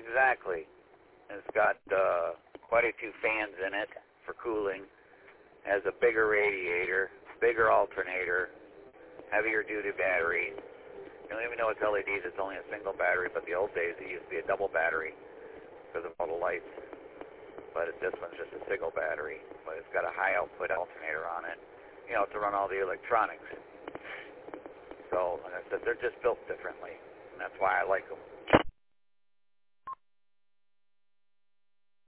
Exactly. It's got quite a few fans in it for cooling. Has a bigger radiator, bigger alternator, heavier duty battery. Even though it's LEDs, it's only a single battery, but the old days it used to be a double battery because of all the lights. But this one's just a single battery, but it's got a high output alternator on it, to run all the electronics. So, like I said, they're just built differently, and that's why I like them.